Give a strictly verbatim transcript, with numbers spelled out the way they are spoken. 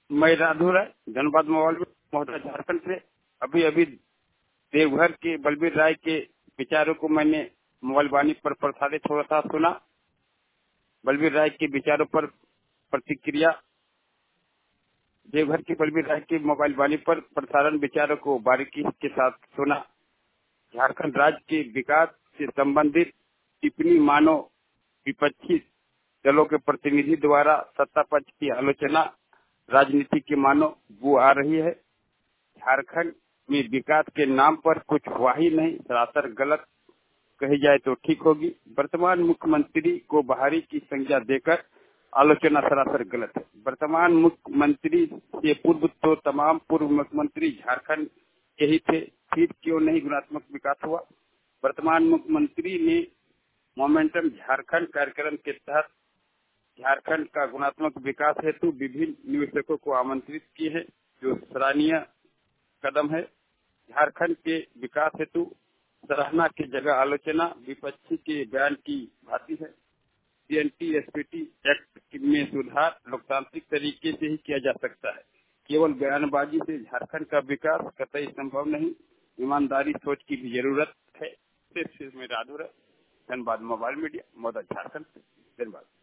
मैं राधुर है, धनबाद मोबाइल में महोदय झारखंड से। अभी अभी देवघर के बलबीर राय के विचारों को मैंने मोबाइल वाणी पर प्रसारित थोड़ा सा सुना। बलबीर राय के विचारों पर प्रतिक्रिया। देवघर के बलबीर राय के मोबाइल वाणी पर प्रसारण विचारों को बारीकी के साथ सुना। झारखंड राज्य के विकास से संबंधित टिप्पणी मानो विपक्षी दलों के प्रतिनिधि द्वारा सत्ता पक्ष की आलोचना राजनीति के मानो वो आ रही है। झारखंड में विकास के नाम पर कुछ हुआ ही नहीं, सरासर गलत कही जाए तो ठीक होगी। वर्तमान मुख्यमंत्री को बाहरी की संज्ञा देकर आलोचना सरासर गलत है। वर्तमान मुख्यमंत्री से पूर्व तो तमाम पूर्व मुख्यमंत्री झारखंड के ही थे, फिर क्यों नहीं गुणात्मक विकास हुआ। वर्तमान मुख्यमंत्री ने मोमेंटम झारखंड कार्यक्रम के तहत झारखंड का गुणात्मक विकास हेतु विभिन्न निवेशकों को आमंत्रित किए हैं, जो सराहनीय कदम है। झारखंड के विकास हेतु सराहना की जगह आलोचना विपक्षी के बयान की भांति है। सीएनटी एसपीटी एक्ट में सुधार लोकतांत्रिक तरीके से ही किया जा सकता है। केवल बयानबाजी से झारखंड का विकास कतई संभव नहीं। ईमानदारी सोच की भी जरूरत है। सिर्फ में राधुर, धनबाद मोबाइल मीडिया, मौदा झारखंड से। धन्यवाद।